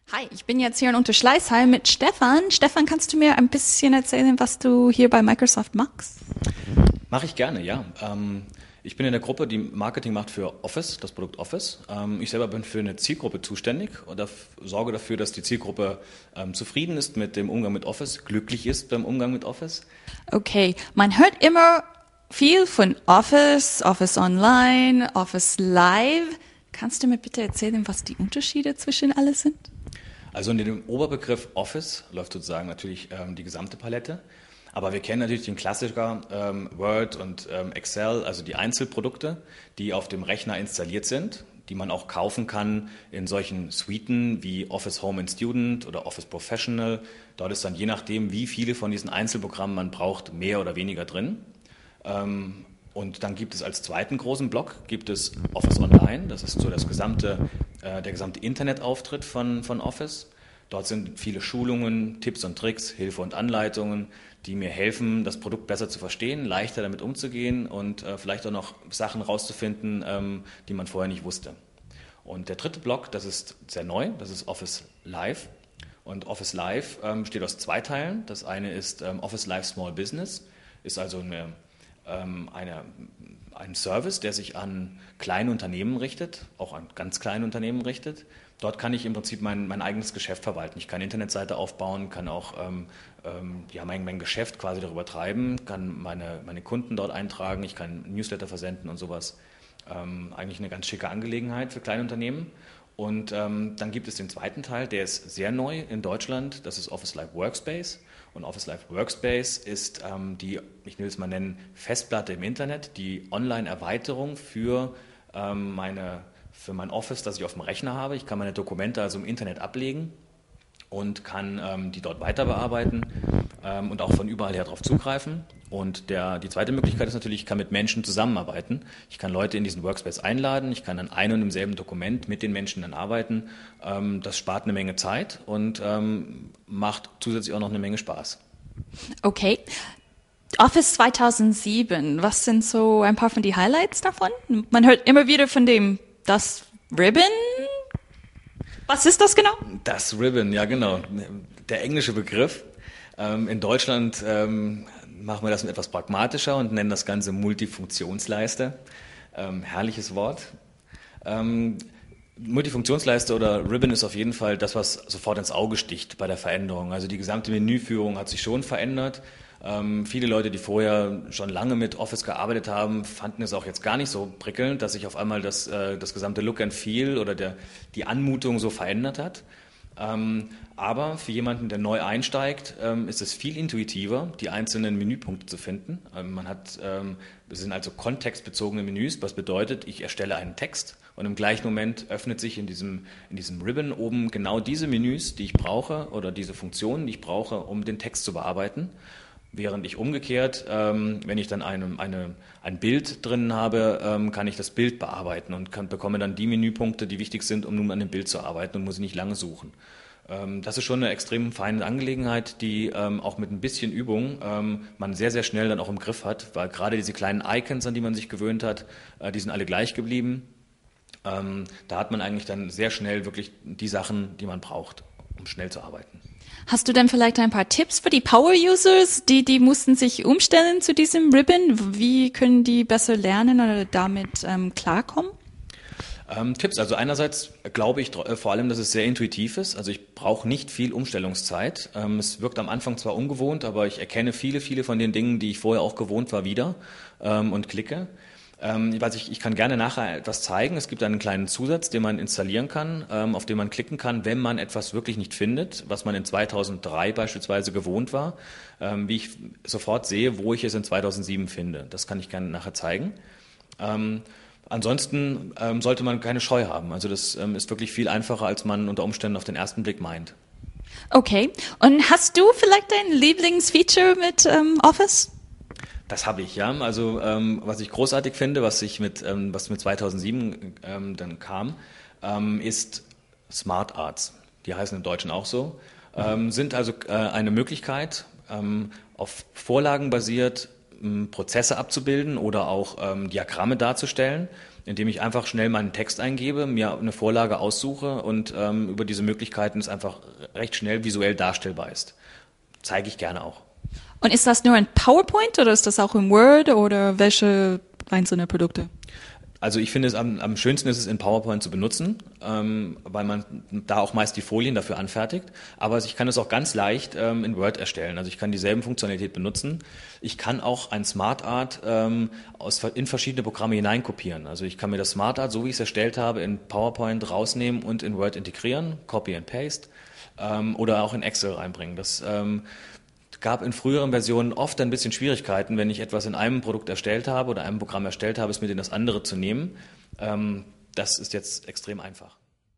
Hi, ich bin jetzt hier in Unterschleißheim mit Stefan. Stefan, kannst du mir ein bisschen erzählen, was du hier bei Microsoft machst? Mache ich gerne, ja. Ich bin in der Gruppe, die Marketing macht für Office, das Produkt Office. Ich selber bin für eine Zielgruppe zuständig und sorge dafür, dass die Zielgruppe zufrieden ist mit dem Umgang mit Office, glücklich ist beim Umgang mit Office. Okay, man hört immer viel von Office, Office Online, Office Live. Kannst du mir bitte erzählen, was die Unterschiede zwischen alles sind? Also unter dem Oberbegriff Office läuft sozusagen natürlich die gesamte Palette. Aber wir kennen natürlich den Klassiker Word und Excel, also die Einzelprodukte, die auf dem Rechner installiert sind, die man auch kaufen kann in solchen Suiten wie Office Home and Student oder Office Professional. Dort ist dann je nachdem, wie viele von diesen Einzelprogrammen man braucht, mehr oder weniger drin. Und dann gibt es als zweiten großen Block gibt es Office Online. Das ist so der gesamte Internetauftritt von Office. Dort sind viele Schulungen, Tipps und Tricks, Hilfe und Anleitungen, die mir helfen, das Produkt besser zu verstehen, leichter damit umzugehen und vielleicht auch noch Sachen rauszufinden, die man vorher nicht wusste. Und der dritte Block, das ist sehr neu, das ist Office Live. Und Office Live besteht aus zwei Teilen. Das eine ist Office Live Small Business, ist also ein Service, der sich an kleine Unternehmen richtet, auch an ganz kleine Unternehmen richtet. Dort kann ich im Prinzip mein eigenes Geschäft verwalten. Ich kann eine Internetseite aufbauen, kann auch mein Geschäft quasi darüber treiben, kann meine Kunden dort eintragen, ich kann Newsletter versenden und sowas. Eigentlich eine ganz schicke Angelegenheit für kleine Unternehmen. Und dann gibt es den zweiten Teil, der ist sehr neu in Deutschland, das ist Office Live Workspace. Und Office Live Workspace ist ich will es mal nennen, Festplatte im Internet, die Online-Erweiterung für mein Office, das ich auf dem Rechner habe. Ich kann meine Dokumente also im Internet ablegen und kann die dort weiter bearbeiten und auch von überall her darauf zugreifen. Und die zweite Möglichkeit ist natürlich, ich kann mit Menschen zusammenarbeiten. Ich kann Leute in diesen Workspace einladen, ich kann an einem und demselben Dokument mit den Menschen dann arbeiten. Das spart eine Menge Zeit und macht zusätzlich auch noch eine Menge Spaß. Okay. Office 2007, was sind so ein paar von den Highlights davon? Man hört immer wieder von das Ribbon. Was ist das genau? Das Ribbon, ja genau, der englische Begriff. In Deutschland machen wir das etwas pragmatischer und nennen das Ganze Multifunktionsleiste. Herrliches Wort. Multifunktionsleiste oder Ribbon ist auf jeden Fall das, was sofort ins Auge sticht bei der Veränderung. Also die gesamte Menüführung hat sich schon verändert. Viele Leute, die vorher schon lange mit Office gearbeitet haben, fanden es auch jetzt gar nicht so prickelnd, dass sich auf einmal das gesamte Look and Feel oder die Anmutung so verändert hat. Aber für jemanden, der neu einsteigt, ist es viel intuitiver, die einzelnen Menüpunkte zu finden. Das sind also kontextbezogene Menüs, was bedeutet, ich erstelle einen Text und im gleichen Moment öffnet sich in diesem Ribbon oben genau diese Menüs, die ich brauche oder diese Funktionen, die ich brauche, um den Text zu bearbeiten. Während ich umgekehrt, wenn ich dann ein Bild drin habe, kann ich das Bild bearbeiten und bekomme dann die Menüpunkte, die wichtig sind, um nun an dem Bild zu arbeiten und muss nicht lange suchen. Das ist schon eine extrem feine Angelegenheit, die auch mit ein bisschen Übung man sehr, sehr schnell dann auch im Griff hat, weil gerade diese kleinen Icons, an die man sich gewöhnt hat, die sind alle gleich geblieben. Da hat man eigentlich dann sehr schnell wirklich die Sachen, die man braucht, um schnell zu arbeiten. Hast du denn vielleicht ein paar Tipps für die Power-Users, die mussten sich umstellen zu diesem Ribbon? Wie können die besser lernen oder damit klarkommen? Tipps, also einerseits glaube ich vor allem, dass es sehr intuitiv ist. Also ich brauche nicht viel Umstellungszeit. Es wirkt am Anfang zwar ungewohnt, aber ich erkenne viele, viele von den Dingen, die ich vorher auch gewohnt war, wieder und klicke. Ich kann gerne nachher etwas zeigen. Es gibt einen kleinen Zusatz, den man installieren kann, auf den man klicken kann, wenn man etwas wirklich nicht findet, was man in 2003 beispielsweise gewohnt war, wie ich sofort sehe, wo ich es in 2007 finde. Das kann ich gerne nachher zeigen. Ansonsten sollte man keine Scheu haben. Also das ist wirklich viel einfacher, als man unter Umständen auf den ersten Blick meint. Okay. Und hast du vielleicht ein Lieblingsfeature mit Office? Das habe ich, ja. Also was ich großartig finde, was mit 2007 dann kam, ist Smart Arts. Die heißen im Deutschen auch so. Sind also eine Möglichkeit, auf Vorlagen basiert Prozesse abzubilden oder auch Diagramme darzustellen, indem ich einfach schnell meinen Text eingebe, mir eine Vorlage aussuche und über diese Möglichkeiten es einfach recht schnell visuell darstellbar ist. Zeige ich gerne auch. Und ist das nur ein PowerPoint oder ist das auch in Word oder welche einzelne Produkte? Also ich finde es am schönsten ist es in PowerPoint zu benutzen, weil man da auch meist die Folien dafür anfertigt. Aber ich kann es auch ganz leicht in Word erstellen. Also ich kann dieselben Funktionalität benutzen. Ich kann auch ein SmartArt in verschiedene Programme hineinkopieren. Also ich kann mir das SmartArt, so wie ich es erstellt habe, in PowerPoint rausnehmen und in Word integrieren, Copy and Paste, oder auch in Excel reinbringen. Das gab in früheren Versionen oft ein bisschen Schwierigkeiten, wenn ich etwas in einem Produkt erstellt habe oder einem Programm erstellt habe, es mit in das andere zu nehmen. Das ist jetzt extrem einfach.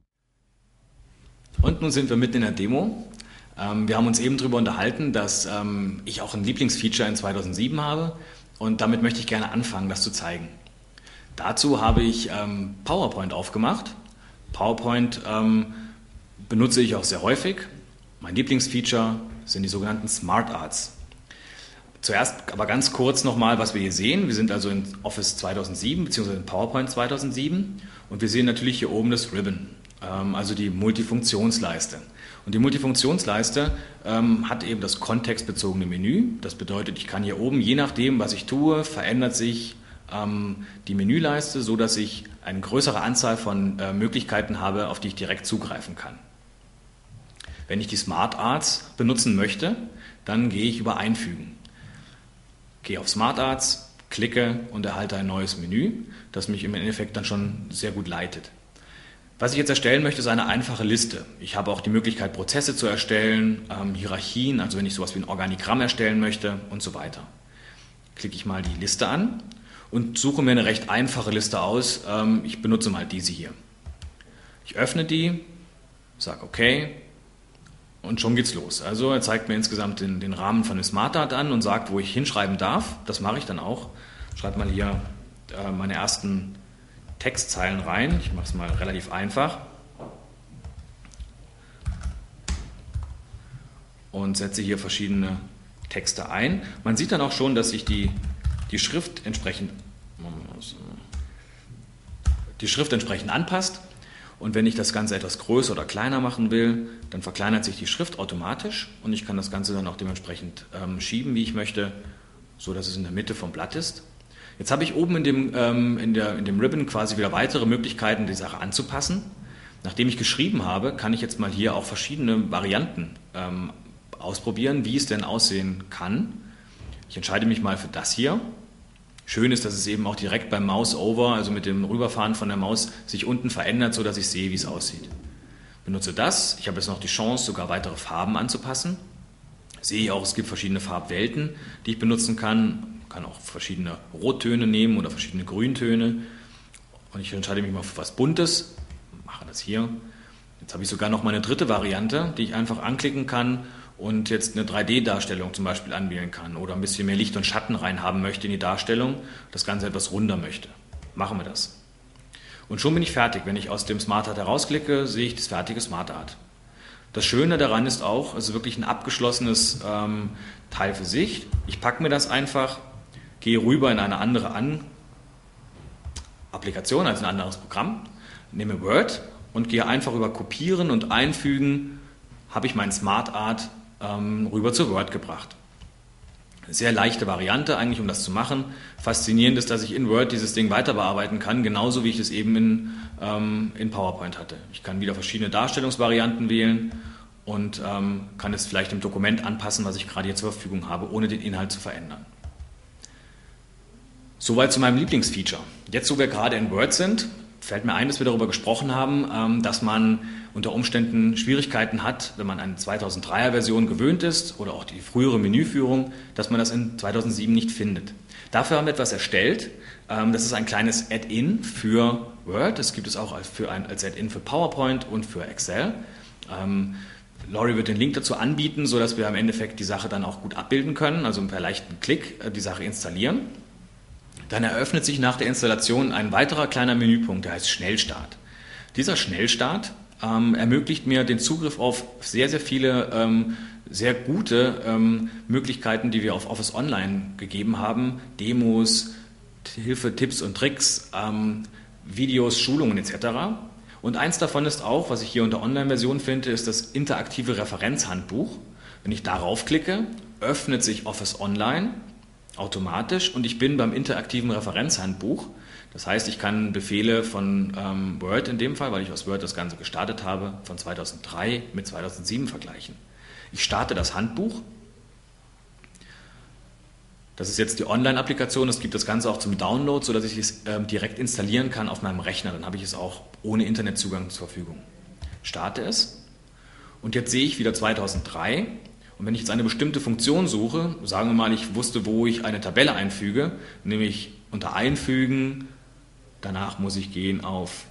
Und nun sind wir mitten in der Demo. Wir haben uns eben darüber unterhalten, dass ich auch ein Lieblingsfeature in 2007 habe und damit möchte ich gerne anfangen, das zu zeigen. Dazu habe ich PowerPoint aufgemacht. PowerPoint benutze ich auch sehr häufig. Mein Lieblingsfeature sind die sogenannten SmartArts. Zuerst aber ganz kurz nochmal, was wir hier sehen. Wir sind also in Office 2007 bzw. in PowerPoint 2007 und wir sehen natürlich hier oben das Ribbon, also die Multifunktionsleiste. Und die Multifunktionsleiste hat eben das kontextbezogene Menü. Das bedeutet, ich kann hier oben, je nachdem, was ich tue, verändert sich die Menüleiste, so dass ich eine größere Anzahl von Möglichkeiten habe, auf die ich direkt zugreifen kann. Wenn ich die SmartArts benutzen möchte, dann gehe ich über Einfügen. Gehe auf SmartArts, klicke und erhalte ein neues Menü, das mich im Endeffekt dann schon sehr gut leitet. Was ich jetzt erstellen möchte, ist eine einfache Liste. Ich habe auch die Möglichkeit, Prozesse zu erstellen, Hierarchien, also wenn ich sowas wie ein Organigramm erstellen möchte und so weiter. Klicke ich mal die Liste an und suche mir eine recht einfache Liste aus. Ich benutze mal diese hier. Ich öffne die, sage OK. Und schon geht's los. Also er zeigt mir insgesamt den Rahmen von dem SmartArt an und sagt, wo ich hinschreiben darf. Das mache ich dann auch. Schreibe mal hier meine ersten Textzeilen rein. Ich mache es mal relativ einfach. Und setze hier verschiedene Texte ein. Man sieht dann auch schon, dass sich die Schrift entsprechend anpasst. Und wenn ich das Ganze etwas größer oder kleiner machen will, dann verkleinert sich die Schrift automatisch und ich kann das Ganze dann auch dementsprechend schieben, wie ich möchte, so dass es in der Mitte vom Blatt ist. Jetzt habe ich oben in dem Ribbon quasi wieder weitere Möglichkeiten, die Sache anzupassen. Nachdem ich geschrieben habe, kann ich jetzt mal hier auch verschiedene Varianten ausprobieren, wie es denn aussehen kann. Ich entscheide mich mal für das hier. Schön ist, dass es eben auch direkt beim Mouse-Over, also mit dem Rüberfahren von der Maus, sich unten verändert, sodass ich sehe, wie es aussieht. Benutze das. Ich habe jetzt noch die Chance, sogar weitere Farben anzupassen. Sehe ich auch, es gibt verschiedene Farbwelten, die ich benutzen kann. Ich kann auch verschiedene Rottöne nehmen oder verschiedene Grüntöne. Und ich entscheide mich mal für was Buntes. Mache das hier. Jetzt habe ich sogar noch mal eine dritte Variante, die ich einfach anklicken kann und jetzt eine 3D-Darstellung zum Beispiel anwählen kann oder ein bisschen mehr Licht und Schatten reinhaben möchte in die Darstellung, das Ganze etwas runder möchte. Machen wir das. Und schon bin ich fertig. Wenn ich aus dem SmartArt herausklicke, sehe ich das fertige SmartArt. Das Schöne daran ist auch, es ist wirklich ein abgeschlossenes Teil für sich. Ich packe mir das einfach, gehe rüber in eine andere Applikation, also ein anderes Programm, nehme Word und gehe einfach über Kopieren und Einfügen, habe ich mein SmartArt rüber zu Word gebracht. Eine sehr leichte Variante eigentlich, um das zu machen. Faszinierend ist, dass ich in Word dieses Ding weiter bearbeiten kann, genauso wie ich es eben in PowerPoint hatte. Ich kann wieder verschiedene Darstellungsvarianten wählen und kann es vielleicht im Dokument anpassen, was ich gerade hier zur Verfügung habe, ohne den Inhalt zu verändern. Soweit zu meinem Lieblingsfeature. Jetzt, wo wir gerade in Word sind, fällt mir ein, dass wir darüber gesprochen haben, dass man unter Umständen Schwierigkeiten hat, wenn man eine 2003er-Version gewöhnt ist oder auch die frühere Menüführung, dass man das in 2007 nicht findet. Dafür haben wir etwas erstellt. Das ist ein kleines Add-in für Word. Das gibt es auch als Add-in für PowerPoint und für Excel. Laurie wird den Link dazu anbieten, sodass wir im Endeffekt die Sache dann auch gut abbilden können, also per leichten Klick die Sache installieren. Dann eröffnet sich nach der Installation ein weiterer kleiner Menüpunkt, der heißt Schnellstart. Dieser Schnellstart ermöglicht mir den Zugriff auf sehr, sehr viele sehr gute Möglichkeiten, die wir auf Office Online gegeben haben. Demos, Hilfe, Tipps und Tricks, Videos, Schulungen etc. Und eins davon ist auch, was ich hier unter Online-Version finde, ist das interaktive Referenzhandbuch. Wenn ich darauf klicke, öffnet sich Office Online automatisch und ich bin beim interaktiven Referenzhandbuch. Das heißt, ich kann Befehle von Word in dem Fall, weil ich aus Word das Ganze gestartet habe, von 2003 mit 2007 vergleichen. Ich starte das Handbuch. Das ist jetzt die Online-Applikation. Es gibt das Ganze auch zum Download, sodass ich es direkt installieren kann auf meinem Rechner. Dann habe ich es auch ohne Internetzugang zur Verfügung. Starte es und jetzt sehe ich wieder 2003. Und wenn ich jetzt eine bestimmte Funktion suche, sagen wir mal, ich wusste, wo ich eine Tabelle einfüge, nämlich unter Einfügen, danach muss ich gehen auf,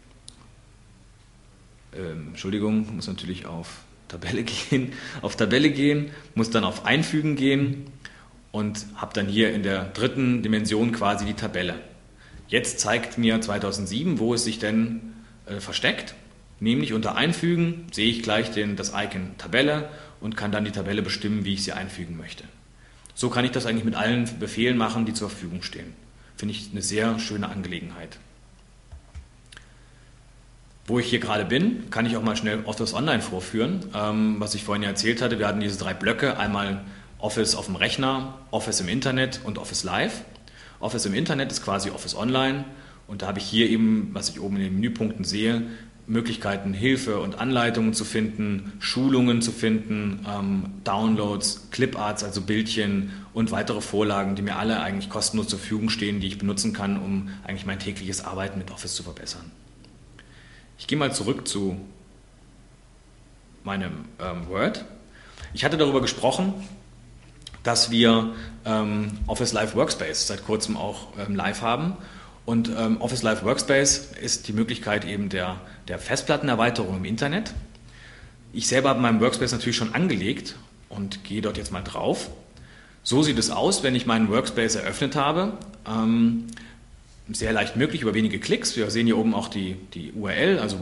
muss natürlich auf Tabelle gehen, muss dann auf Einfügen gehen und habe dann hier in der dritten Dimension quasi die Tabelle. Jetzt zeigt mir 2007, wo es sich denn versteckt, nämlich unter Einfügen sehe ich gleich das Icon Tabelle und kann dann die Tabelle bestimmen, wie ich sie einfügen möchte. So kann ich das eigentlich mit allen Befehlen machen, die zur Verfügung stehen. Finde ich eine sehr schöne Angelegenheit. Wo ich hier gerade bin, kann ich auch mal schnell Office Online vorführen. Was ich vorhin ja erzählt hatte, wir hatten diese 3 Blöcke, einmal Office auf dem Rechner, Office im Internet und Office Live. Office im Internet ist quasi Office Online und da habe ich hier eben, was ich oben in den Menüpunkten sehe, Möglichkeiten, Hilfe und Anleitungen zu finden, Schulungen zu finden, Downloads, Cliparts, also Bildchen und weitere Vorlagen, die mir alle eigentlich kostenlos zur Verfügung stehen, die ich benutzen kann, um eigentlich mein tägliches Arbeiten mit Office zu verbessern. Ich gehe mal zurück zu meinem Word. Ich hatte darüber gesprochen, dass wir Office Live Workspace seit kurzem auch live haben. Und Office Live Workspace ist die Möglichkeit eben der Festplattenerweiterung im Internet. Ich selber habe meinen Workspace natürlich schon angelegt und gehe dort jetzt mal drauf. So sieht es aus, wenn ich meinen Workspace eröffnet habe. Sehr leicht möglich über wenige Klicks. Wir sehen hier oben auch die URL, also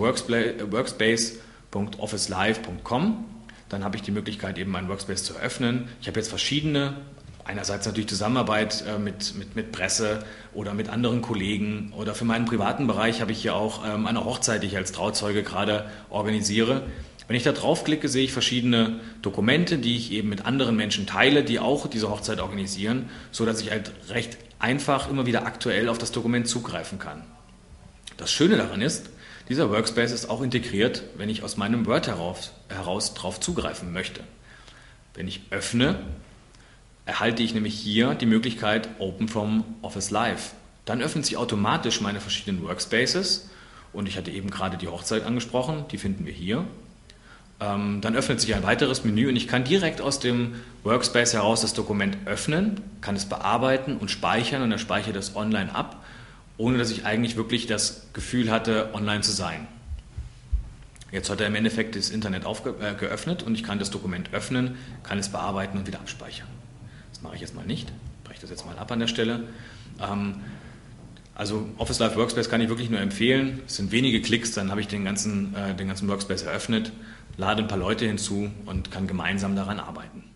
workspace.officelive.com. Dann habe ich die Möglichkeit, eben meinen Workspace zu eröffnen. Ich habe jetzt verschiedene, einerseits natürlich Zusammenarbeit mit Presse oder mit anderen Kollegen oder für meinen privaten Bereich habe ich hier auch eine Hochzeit, die ich als Trauzeuge gerade organisiere. Wenn ich da draufklicke, sehe ich verschiedene Dokumente, die ich eben mit anderen Menschen teile, die auch diese Hochzeit organisieren, sodass ich halt recht einfach immer wieder aktuell auf das Dokument zugreifen kann. Das Schöne daran ist, dieser Workspace ist auch integriert, wenn ich aus meinem Word heraus drauf zugreifen möchte. Wenn ich öffne, erhalte ich nämlich hier die Möglichkeit Open from Office Live. Dann öffnen sich automatisch meine verschiedenen Workspaces und ich hatte eben gerade die Hochzeit angesprochen, die finden wir hier. Dann öffnet sich ein weiteres Menü und ich kann direkt aus dem Workspace heraus das Dokument öffnen, kann es bearbeiten und speichern und er speichert es online ab, ohne dass ich eigentlich wirklich das Gefühl hatte, online zu sein. Jetzt hat er im Endeffekt das Internet geöffnet und ich kann das Dokument öffnen, kann es bearbeiten und wieder abspeichern. Das mache ich jetzt mal nicht, breche das jetzt mal ab an der Stelle. Also Office Live Workspace kann ich wirklich nur empfehlen. Es sind wenige Klicks, dann habe ich den ganzen Workspace eröffnet, lade ein paar Leute hinzu und kann gemeinsam daran arbeiten.